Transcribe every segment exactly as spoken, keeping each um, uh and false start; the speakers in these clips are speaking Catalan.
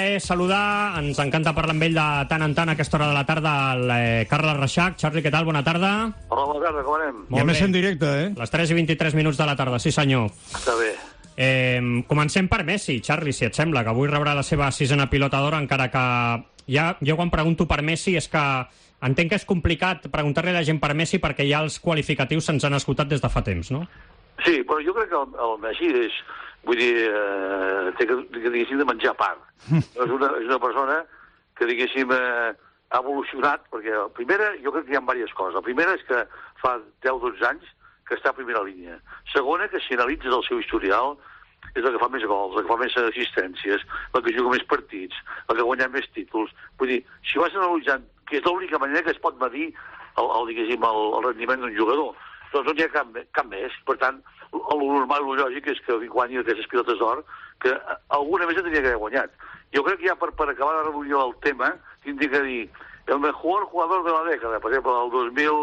plaer saludar, ens encanta parlar amb ell de tant en tant a aquesta hora de la tarda, el eh, Carles Reixac. Charlie, què tal? Bona tarda. Hola, bona tarda, com anem? Molt I a més bé. en directe, eh? Les tres i vint-i-tres minuts de la tarda, sí senyor. Està bé. Eh, comencem per Messi, Charlie, si et sembla, que avui rebrà la seva sisena pilota d'or, encara que ja, jo quan pregunto per Messi és que entenc que és complicat preguntar-li a la gent per Messi perquè ja els qualificatius se'ns han esgotat des de fa temps, no? Sí, però jo crec que el, el Messi és, vull dir, eh, té que, que diguéssim, de menjar part. No és, una, és una persona que, diguéssim, eh, ha evolucionat, perquè la primera, jo crec que hi ha diverses coses. La primera és que fa deu dotze anys que està a primera línia. Segona, que si analitzes el seu historial, és la que fa més gols, la que fa més assistències, la que juga més partits, la que guanya més títols. Vull dir, si vas analitzant, que és l'única manera que es pot medir el, el, diguéssim, el, el rendiment d'un jugador, doncs no n'hi ha cap, cap més. Per tant, el normal, el lògic és que guanyi aquestes pilotes d'or, que alguna més tenia que haver guanyat. Jo crec que ja per, per acabar de reduir el tema, tindria que dir el mejor jugador de la dècada, per exemple, el dos mil,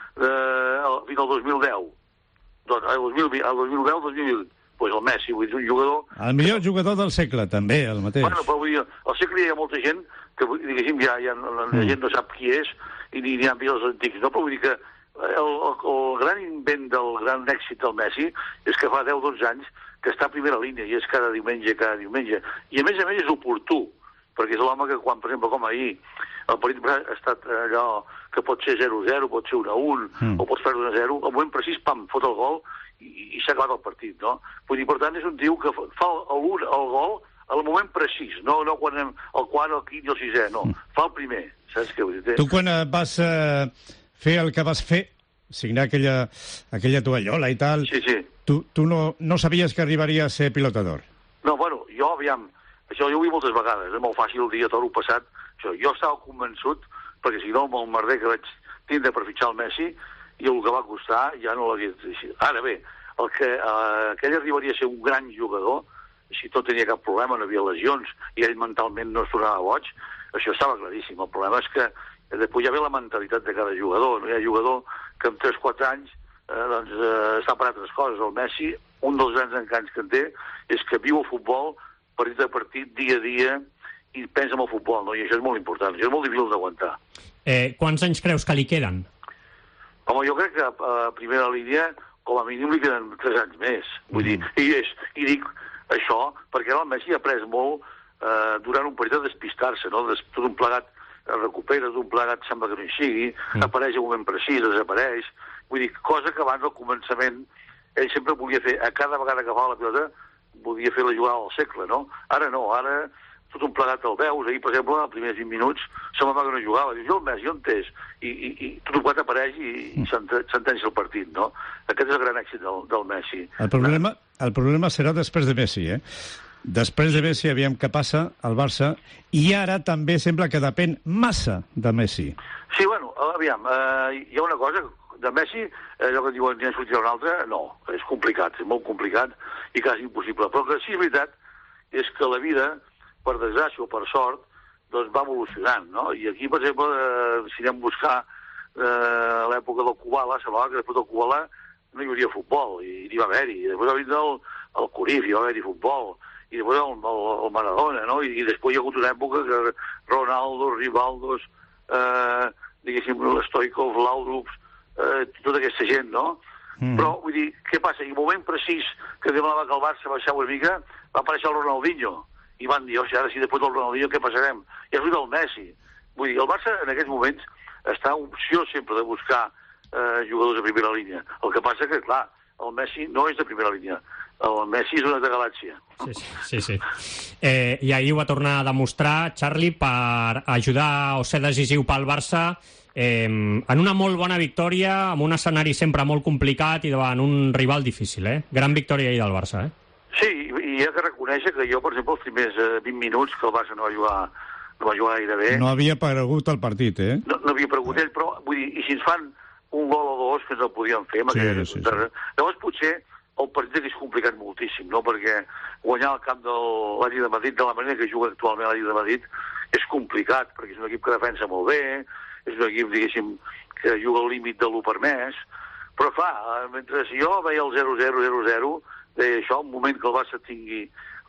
eh, fins al dos mil deu. Doncs, el dos mil vint, el dos mil deu, dos mil vint, pues el Messi, vull dir, un jugador... El millor jugador del segle, també, el mateix. Bueno, però vull dir, al segle hi ha molta gent que, diguéssim, ja, ja la, la gent no sap qui és i ni, ni han vist els antics, no? Però vull dir que el, el, el gran invent del gran èxit del Messi és que fa deu dotze anys que està a primera línia i és cada diumenge, cada diumenge. I a més a més és oportú, perquè és l'home que quan, per exemple, com ahir, el partit ha estat allò que pot ser zero zero, pot ser un a un, mm. o pots perdre un a zero, al moment precís, pam, fot el gol i, i s'ha acabat el partit, no? Vull dir, per tant, és un tio que fa el, el, el gol al moment precís, no, no quan el quart, el quint i el sisè, no. Mm. Fa el primer, saps què vull dir? Tu quan vas eh, fer el que vas fer, signar aquella, aquella tovallola i tal, sí, sí. tu, tu no, no sabies que arribaria a ser pilota d'or? No, bueno, jo, aviam, això jo ho he vist moltes vegades, és molt fàcil el dia toro passat, això, jo estava convençut, perquè si no, amb el merder que vaig tindre per fitxar el Messi, i el que va costar ja no l'hagués decidit. Ara bé, el que, eh, aquell arribaria a ser un gran jugador, si tot tenia cap problema, no havia lesions, i ell mentalment no es tornava boig, això estava claríssim. El problema és que eh, després ja ve la mentalitat de cada jugador, no hi ha jugador que en tres quatre anys eh, doncs, eh, està per altres coses. El Messi, un dels grans encants que en té, és que viu el futbol partit a partit, dia a dia, i pensa en el futbol, no? I això és molt important, això és molt difícil d'aguantar. Eh, quants anys creus que li queden? Home, jo crec que a primera línia, com a mínim, li queden tres anys més. Vull mm. dir, i, és, i dic això perquè el Messi ha après molt eh, durant un període de despistar-se, no? Des, tot un plegat recupera, tot un plegat sembla que no hi sigui, mm. apareix en un moment precís, desapareix. Vull dir, cosa que abans, al començament, ell sempre volia fer, a cada vegada que fa la pilota, volia fer la jugada del segle, no? Ara no, ara tot un plegat el veus. Ahir, per exemple, els primers vint minuts, semblava que no jugava. Dius, jo el Messi, on és? I, i, i tot un plegat apareix i, i sentencia el partit, no? Aquest és el gran èxit del, del Messi. El problema, el problema serà després de Messi, eh? Després de Messi, aviam què passa al Barça, i ara també sembla que depèn massa de Messi. Sí, bueno, aviam, eh, hi ha una cosa, de Messi, allò que diuen que en sortirà un altre, no, és complicat, és molt complicat i quasi impossible. Però que sí és veritat és que la vida, per desgràcia o per sort, doncs va evolucionant, no? I aquí, per exemple, eh, si anem a buscar eh, l'època del Kubala, semblava que després del Kubala no hi hauria futbol, i n'hi va haver-hi. I després va vindre el, el Cruyff, hi va haver-hi futbol, i després el, el, el Maradona, no? I, i després hi ha hagut una època que Ronaldo, Rivaldos, eh, diguéssim, l'Stoikov, Laudrup, eh, tota aquesta gent, no? Mm. Però, vull dir, què passa? I un moment precís que demanava que el Barça baixava una mica, va aparèixer el Ronaldinho, i van dir, o sigui, ara si després del Ronaldinho què passarem? I és el Messi. Vull dir, el Barça en aquests moments està en opció sempre de buscar eh, jugadors de primera línia. El que passa que, clar, el Messi no és de primera línia. El Messi és una de galàxia. Sí, sí. sí, sí. Eh, I ahir ho va tornar a demostrar, Charlie, per ajudar o ser decisiu pel Barça eh, en una molt bona victòria, amb un escenari sempre molt complicat i davant un rival difícil, eh? Gran victòria ahir del Barça, eh? Sí, i hi ha que reconèixer que jo, per exemple, els primers eh, vint minuts que el Barça no va jugar, no va jugar gaire bé... No havia aparegut el partit, eh? No, no havia aparegut ell, però, vull dir, i si ens fan un gol o dos, que ens el podíem fer... Sí, sí, sí. Llavors, potser, el partit hagués complicat moltíssim, no? Perquè guanyar el camp de l'Atlètic de Madrid de la manera que juga actualment l'Atlètic de Madrid és complicat, perquè és un equip que defensa molt bé, és un equip, diguéssim, que juga al límit de l'u permès, però, clar, mentre jo veia el zero zero, zero zero, deia això, un moment que el Barça tingui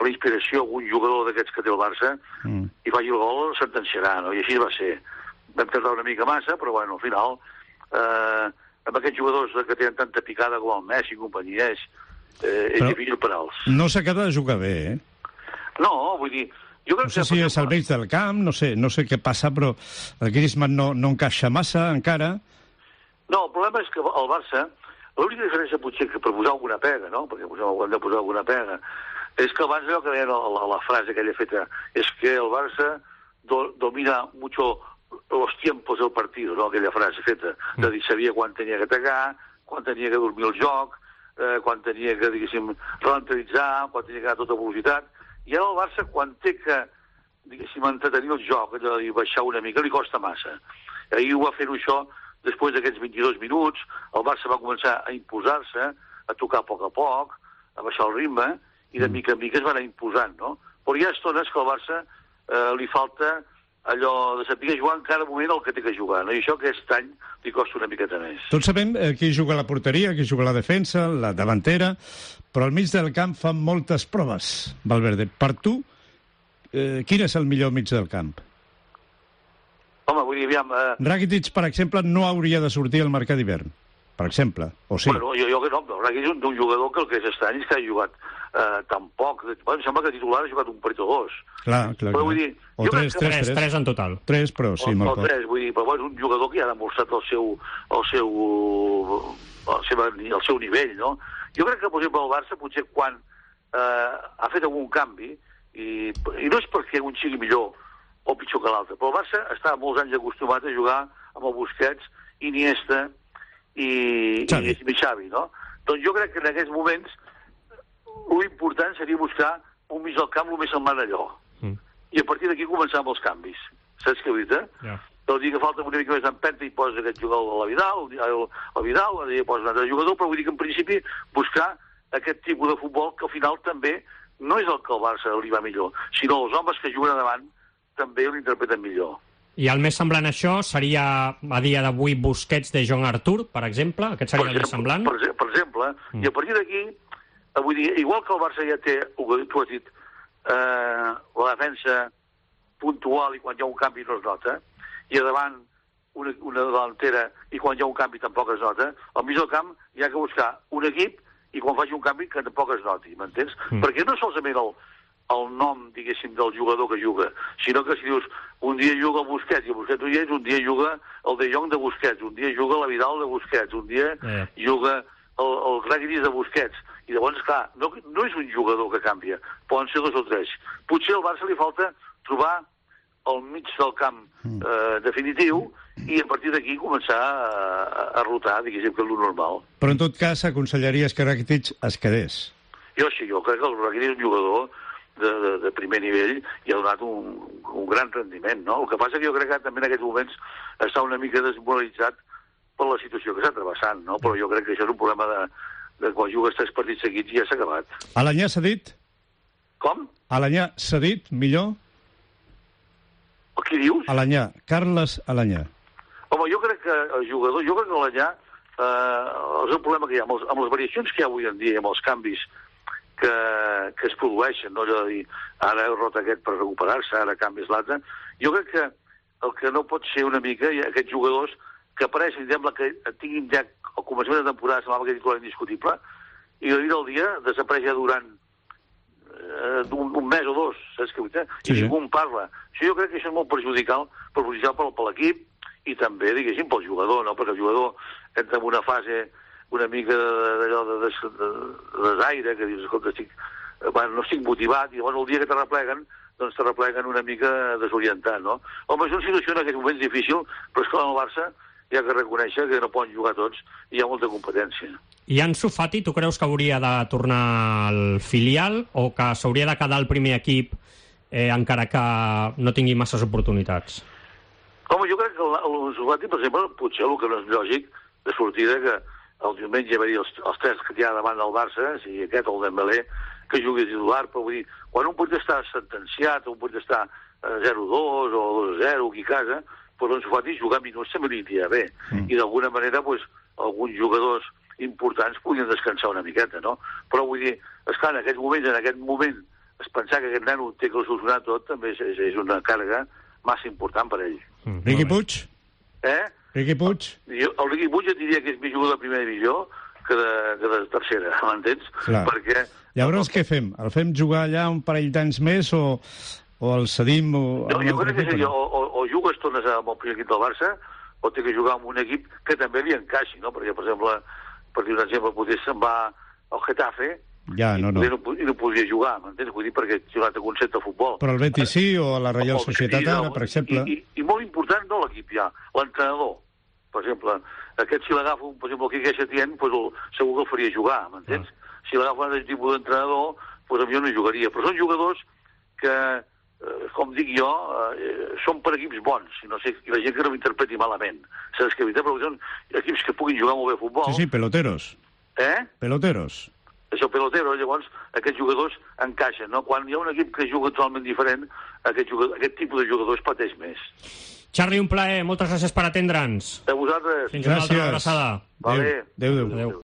per la inspiració algun jugador d'aquests que té el Barça mm. i faci el gol, sentenciarà, no? I així va ser. Vam tardar una mica massa, però bueno, al final, eh, amb aquests jugadors que tenen tanta picada com el Messi i companyia, és, eh, és difícil per als. No s'acaba de jugar bé, eh? No, vull dir... Jo crec no sé que, si és al mig del camp, no sé, no sé què passa, però el Griezmann no, no encaixa massa encara. No, el problema és que el Barça, l'única diferència potser que per posar alguna pega, no? Perquè posem, hem de posar alguna pega, és que abans allò que deia la, la, la frase aquella feta, és que el Barça do, domina mucho los tiempos del partido, no? Aquella frase feta, de dir, sabia quan tenia que atacar, quan tenia que dormir el joc, eh, quan tenia que, diguéssim, ralentitzar, quan tenia que anar a tota velocitat. I ara el Barça, quan té que, diguéssim, entretenir el joc, allò de baixar una mica, li costa massa. Ahir ho va fer això, després d'aquests vint-i-dos minuts, el Barça va començar a imposar-se, a tocar a poc a poc, a baixar el ritme, i de mica en mica es va anar imposant, no? Però hi ha estones que al Barça eh, li falta allò de saber jugar en cada moment el que té que jugar, no? I això aquest any li costa una miqueta més. Tots sabem eh, qui juga a la porteria, qui juga a la defensa, la davantera, però al mig del camp fan moltes proves, Valverde. Per tu, eh, quin és el millor mig del camp? Home, vull dir, aviam... Eh... Rakitic, per exemple, no hauria de sortir al mercat d'hivern, per exemple, o sí? Bueno, jo, jo que no, però Rakitic és un, un jugador que el que és estrany és que ha jugat eh, tan poc. Bueno, em sembla que titular ha jugat un partit o dos. Clar, clar, però, clar. Vull dir, o tres, tres, tres, tres en total. Tres, però sí, o, molt o poc. tres, vull dir, però bueno, és un jugador que ja ha demostrat el seu, el seu, el seu, el seu nivell, no? Jo crec que, per exemple, el Barça, potser quan eh, ha fet algun canvi, i, i no és perquè un sigui millor o pitjor que l'altre, però el Barça està molts anys acostumat a jugar amb el Busquets, Iniesta i, Xavi. i, i Xavi, no? Doncs jo crec que en aquests moments l'important seria buscar un mig del camp el més semblant allò. Mm. I a partir d'aquí començar amb els canvis. Saps què vull dir? Yeah. El dia que falta una mica més d'empenta i posa aquest jugador a la Vidal, el, el Vidal, el dia posa un altre jugador, però vull dir que en principi buscar aquest tipus de futbol que al final també no és el que al Barça li va millor, sinó els homes que juguen davant també l'interpreten millor. I el més semblant a això seria a dia d'avui Busquets de Joan Artur, per exemple? Aquest seria per el exemple, més semblant? Per, per exemple, mm. i a partir d'aquí, vull dir, igual que el Barça ja té, tu has dit, eh, la defensa puntual i quan hi ha un canvi no es nota, i a davant una, una delantera i quan hi ha un canvi tampoc es nota, al mig del camp hi ha que buscar un equip i quan faci un canvi que tampoc es noti, m'entens? Mm. Perquè no solament el, el nom, diguéssim, del jugador que juga, sinó que si dius un dia juga el Busquets i el Busquets ho hi és, un dia juga el De Jong de Busquets, un dia juga la Vidal de Busquets, un dia eh. juga el, el Rakitic de Busquets, i llavors, clar, no, no és un jugador que canvia, poden ser dos o tres. Potser al Barça li falta trobar al mig del camp eh, definitiu i a partir d'aquí començar a, a rotar, diguéssim, que és el normal. Però en tot cas aconsellaries que Rakitic es quedés? Jo sí, jo crec que el Rakitic és un jugador de, de, de primer nivell i ha donat un, un gran rendiment, no? El que passa que jo crec que també en aquests moments està una mica desmoralitzat per la situació que està travessant, no? Però jo crec que això és un problema de, de quan jugues tres partits seguits i ja s'ha acabat. Alanyà s'ha dit? Com? Alanyà s'ha dit, millor? Qui dius? Alanyà, Carles Alanyà. Home, jo crec que el jugador, jo crec que Alanyà, eh, és el problema que hi ha, amb, els, amb les variacions que hi ha avui en dia, amb els canvis que, que es produeixen, no? Allò de dir, ara heu rot aquest per recuperar-se, ara canvis l'altre. Jo crec que el que no pot ser una mica, aquests jugadors que apareixen, sembla que tinguin ja, al començament de temporada, semblava que titular indiscutible, i a dir del dia desapareix ja durant eh, un, un mes o dos, saps què vull dir? I sí, ningú en parla. Això jo crec que això és molt perjudicial, perjudicial per, per l'equip i també, diguéssim, pel jugador, no? Perquè el jugador entra en una fase una mica d'allò de, de, de, de desaire, que dius, escolta, estic, bueno, no estic motivat, i llavors el dia que te repleguen, doncs te repleguen una mica desorientat, no? Home, és una situació en aquest moment difícil, però és que el Barça hi ha que reconèixer que no poden jugar tots i hi ha molta competència. I Ansu Fati, tu creus que hauria de tornar al filial o que s'hauria de quedar al primer equip eh, encara que no tingui masses oportunitats? Home, jo crec que l'Ansu Fati, per exemple, potser el que no és lògic de sortida que el diumenge va dir els, els tres que hi ha davant del Barça, si aquest o el Dembélé, que jugui titular, però vull dir, quan un partit està sentenciat, un partit està zero dos o dos zero aquí a casa, doncs Ansu Fati jugar minuts també li aniria bé. Mm. I d'alguna manera, doncs, alguns jugadors importants podien descansar una miqueta, no? Però vull dir, esclar, en aquests moments, en aquest moment es pensar que aquest nen ho té que solucionar tot també és, és una càrrega massa important per ell. Mm, Riqui Puig? Eh? Riqui Puig? Jo, el Riqui Puig et diria que és més jugador de primera divisió que de, que de tercera, m'entens? Clar. Perquè... Llavors què fem? El fem jugar allà un parell d'anys més o, o el cedim o, no, a un jo altre crec que equip? seria, o, o, o jugues tones amb el primer equip del Barça o té que jugar amb un equip que també li encaixi, no? Perquè, per exemple, per dir un exemple, potser se'n va al Getafe ja, no, no. I, no, i no podria jugar, m'entens? Vull dir, perquè té un altre concepte de futbol. Però el Betis sí, o a la Reial Societat ara, no, per exemple. I, i, I molt important, no l'equip ja, l'entrenador. Per exemple, aquest si l'agafa, per exemple, el Quique Setién, pues el, segur que el faria jugar, m'entens? Ah. Si l'agafa un altre tipus d'entrenador, pues potser no jugaria. Però són jugadors que, eh, com dic jo, eh, són per equips bons, i no sé, i la gent que no m'interpreti malament. Saps què? Però són equips que puguin jugar molt bé a futbol. Sí, sí, peloteros. Eh? Peloteros. Això, pelotero, llavors aquests jugadors encaixen, no? Quan hi ha un equip que juga totalment diferent, aquest, jugador, aquest tipus de jugadors pateix més. Charlie, un plaer, moltes gràcies per atendre'ns. A vosaltres. Fins una altra abraçada. Vale. Adéu, adéu. Adéu.